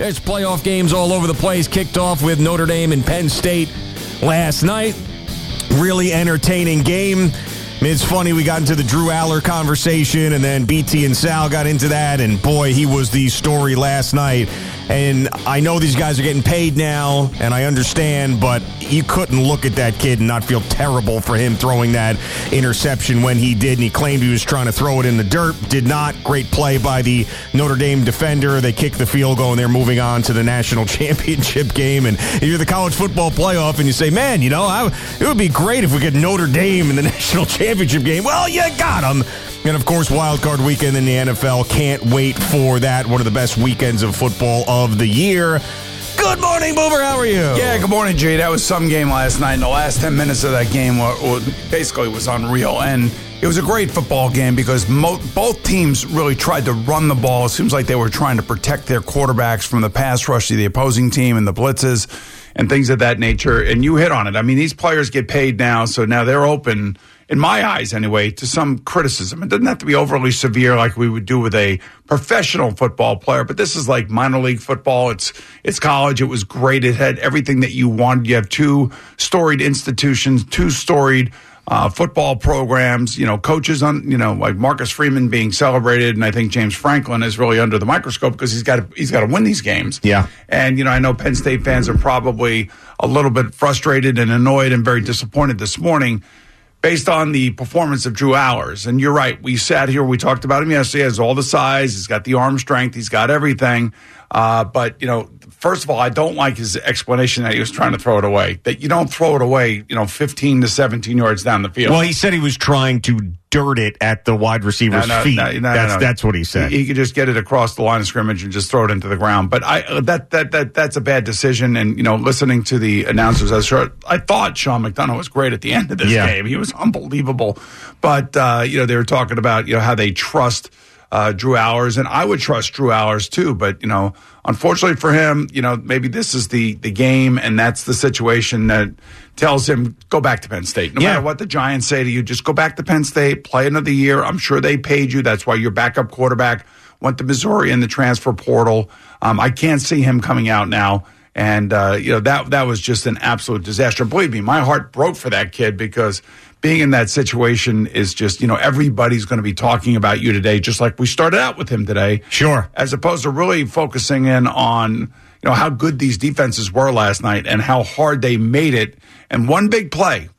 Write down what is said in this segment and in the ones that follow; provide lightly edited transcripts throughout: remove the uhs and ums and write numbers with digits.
There's playoff games all over the place. Kicked off with Notre Dame and Penn State last night. Really entertaining game. It's funny, we got into the Drew Aller conversation, and then BT and Sal got into that, and boy, he was the story last night. And I know these guys are getting paid now, and I understand, but you couldn't look at that kid and not feel terrible for him throwing that interception when he did, and he claimed he was trying to throw it in the dirt. Did not. Great play by the Notre Dame defender. They kicked the field goal, and they're moving on to the national championship game. And if you're the college football playoff and you say, man, you know, it would be great if we get Notre Dame in the national championship game. Well, you got them. And, of course, Wild Card Weekend in the NFL. Can't wait for that. One of the best weekends of football of the year. Good morning, Boober. How are you? Yeah, good morning, Jay. That was some game last night. And the last 10 minutes of that game basically was unreal. And it was a great football game because both teams really tried to run the ball. It seems like they were trying to protect their quarterbacks from the pass rush to the opposing team and the blitzes and things of that nature. And you hit on it. I mean, these players get paid now, so now they're open, in my eyes anyway, to some criticism. It doesn't have to be overly severe like we would do with a professional football player, but this is like minor league football. It's college. It was great. It had everything that you wanted. You have two storied institutions, two storied football programs, coaches like Marcus Freeman being celebrated, and I think James Franklin is really under the microscope because he's got to win these games. Yeah. And I know Penn State fans are probably a little bit frustrated and annoyed and very disappointed this morning based on the performance of Drew Allers. And you're right. We sat here, we talked about him yesterday. He has all the size. He's got the arm strength. He's got everything. But, first of all, I don't like his explanation that he was trying to throw it away. That you don't throw it away, 15 to 17 yards down the field. Well, he said he was trying to dirt it at the wide receiver's feet. That's what he said. He could just get it across the line of scrimmage and just throw it into the ground. But that's a bad decision. And, listening to the announcers, I thought Sean McDonough was great at the end of this game. He was unbelievable. But, they were talking about, how they trust Drew Allers, and I would trust Drew Allers too, but unfortunately for him, maybe this is the game, and that's the situation that tells him go back to Penn State. No matter what the Giants say to you, just go back to Penn State, play another year. I'm sure they paid you. That's why your backup quarterback went to Missouri in the transfer portal. I can't see him coming out now. And, that was just an absolute disaster. Believe me, my heart broke for that kid because being in that situation is just, everybody's going to be talking about you today, just like we started out with him today. Sure. As opposed to really focusing in on, how good these defenses were last night and how hard they made it. And one big play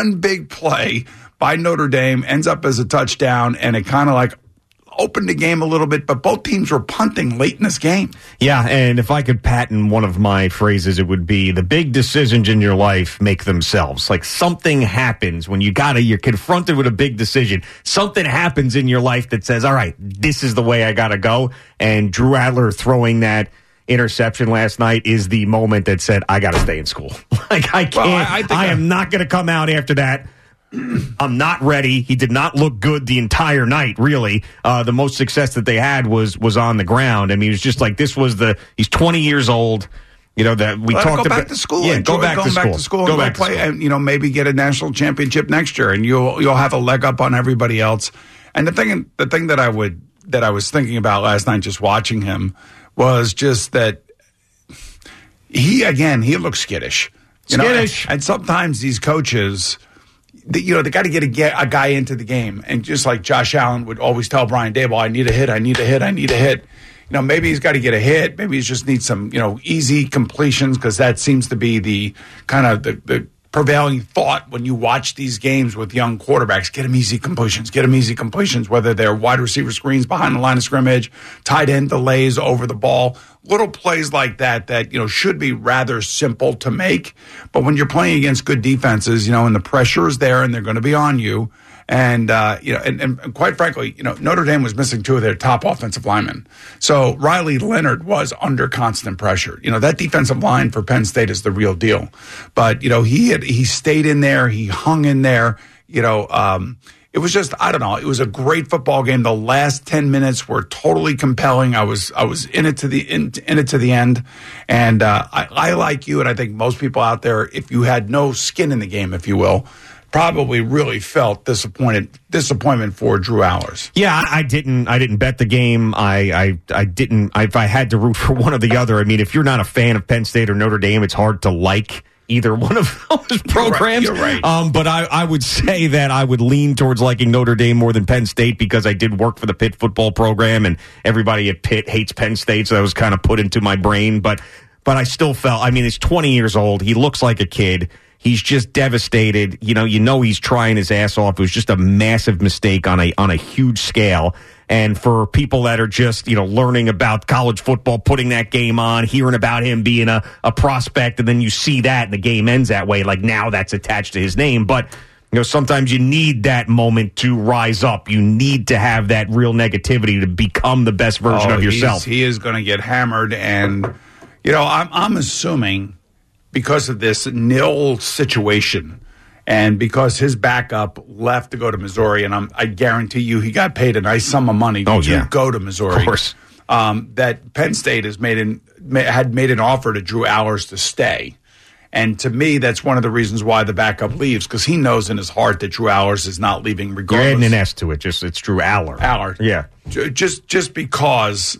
by Notre Dame ends up as a touchdown, and it kind of like opened the game a little bit, but both teams were punting late in this game. Yeah, and if I could patent one of my phrases, it would be the big decisions in your life make themselves. Like something happens when you're confronted with a big decision. Something happens in your life that says, all right, this is the way I got to go. And Drew Adler throwing that interception last night is the moment that said, I got to stay in school. Like I can't, I am not going to come out after that. I'm not ready. He did not look good the entire night, really. The most success that they had was on the ground. I mean, it was just like he's 20 years old. That we talked about. Go back to school. Yeah, go back to school. Go back to play, and maybe get a national championship next year, and you'll have a leg up on everybody else. And the thing that I was thinking about last night, just watching him, was just that he looks skittish. And sometimes these coaches, they got to get a guy into the game. And just like Josh Allen would always tell Brian Daboll, I need a hit. Maybe he's got to get a hit. Maybe he just needs some, easy completions, because that seems to be the kind of the prevailing thought when you watch these games with young quarterbacks. Get them easy completions, whether they're wide receiver screens behind the line of scrimmage, tight end delays over the ball, little plays like that should be rather simple to make. But when you're playing against good defenses, and the pressure is there and they're going to be on you. And, and quite frankly, Notre Dame was missing two of their top offensive linemen. So Riley Leonard was under constant pressure. That defensive line for Penn State is the real deal. But, he stayed in there. He hung in there. It was just, I don't know. It was a great football game. The last 10 minutes were totally compelling. I was in it to the end. And I like you, and I think most people out there, if you had no skin in the game, if you will, probably really felt disappointment for Drew Allers. Yeah, I didn't bet the game. I didn't. If I had to root for one or the other, I mean, if you're not a fan of Penn State or Notre Dame, it's hard to like either one of those programs. You're right. But I would say that I would lean towards liking Notre Dame more than Penn State because I did work for the Pitt football program, and everybody at Pitt hates Penn State, so that was kind of put into my brain. But I still felt. I mean, he's 20 years old. He looks like a kid. He's just devastated. You know he's trying his ass off. It was just a massive mistake on a huge scale. And for people that are just, learning about college football, putting that game on, hearing about him being a prospect, and then you see that and the game ends that way, like now that's attached to his name. But, sometimes you need that moment to rise up. You need to have that real negativity to become the best version of yourself. He is going to get hammered. And, I'm assuming because of this nil situation and because his backup left to go to Missouri, and I guarantee you he got paid a nice sum of money to go to Missouri. Of course. That Penn State had made an offer to Drew Allers to stay. And to me, that's one of the reasons why the backup leaves, because he knows in his heart that Drew Allers is not leaving regardless. You're adding an S to it. It's Drew Aller. Aller. Yeah. Just because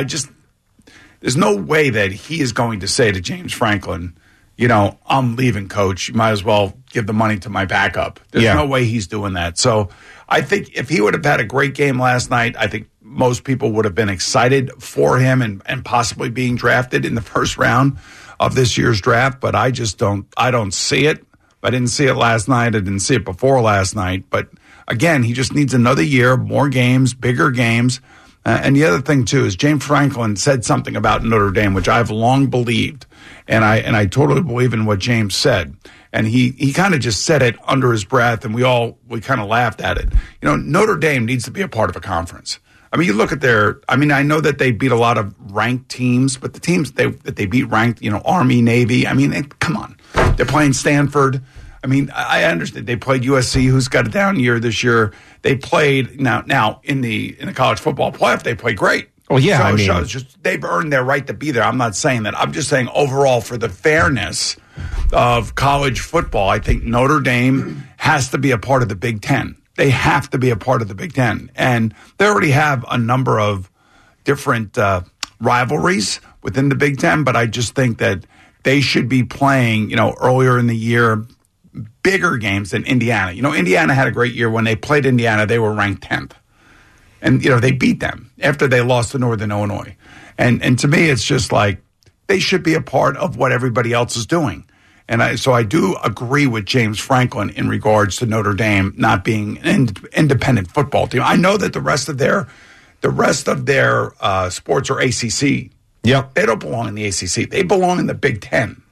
there's no way that he is going to say to James Franklin, I'm leaving, coach. You might as well give the money to my backup. There's no way he's doing that. So I think if he would have had a great game last night, I think most people would have been excited for him and possibly being drafted in the first round of this year's draft. But I don't see it. I didn't see it last night. I didn't see it before last night. But again, he just needs another year, more games, bigger games. And the other thing, too, is James Franklin said something about Notre Dame, which I've long believed. And I totally believe in what James said. And he kind of just said it under his breath, and we kind of laughed at it. Notre Dame needs to be a part of a conference. I mean, you look at I know that they beat a lot of ranked teams, but the teams that they beat ranked, Army, Navy. I mean, come on. They're playing Stanford. I mean, I understand they played USC, who's got a down year this year. They played now in the college football playoff. They played great. Well, yeah, they've earned their right to be there. I'm not saying that. I'm just saying overall for the fairness of college football, I think Notre Dame has to be a part of the Big Ten. They have to be a part of the Big Ten, and they already have a number of different rivalries within the Big Ten. But I just think that they should be playing, earlier in the year, bigger games than Indiana. Indiana had a great year. When they played Indiana, they were ranked 10th. And, they beat them after they lost to Northern Illinois. And to me, it's just like they should be a part of what everybody else is doing. And so I do agree with James Franklin in regards to Notre Dame not being an independent football team. I know that the rest of their sports are ACC. Yep. They don't belong in the ACC. They belong in the Big Ten.